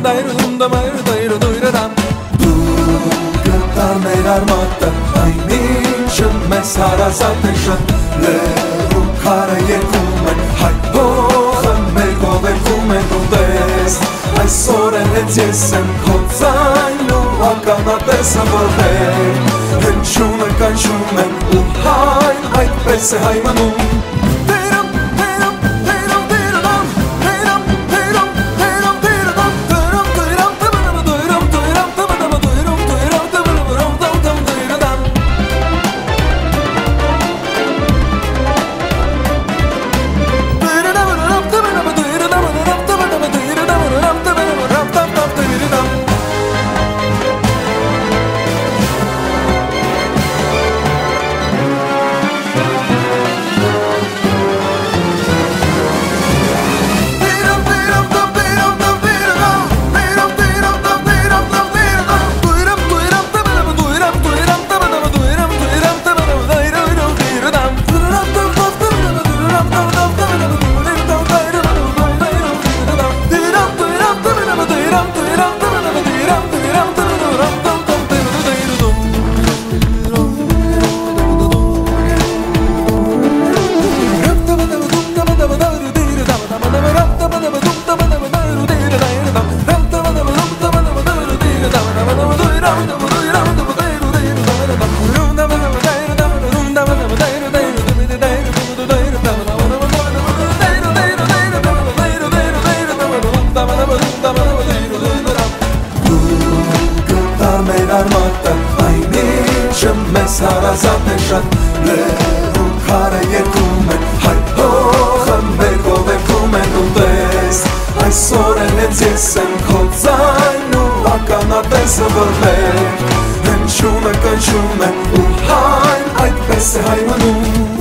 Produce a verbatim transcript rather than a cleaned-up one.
մեր արմատը այնինչ մեզ հարազատ է շատ լերու քարը երկում են հայ հողը մեր գովերքում են ու տես այսօր են հենց ես եմ քո ձայն ու ականատեսը որներ հնչյունը կանչում են ու հայն այդպես է հայ մնում մեզ հարազատ է շատ լերու քարը երկում են հայ հողը մեր գովերքում են ու տես այսօր են հենց ես եմ քո ձայն ու ականատեսը որներ հնչյունը կանչում են ու հայն այդպես է հայ մնում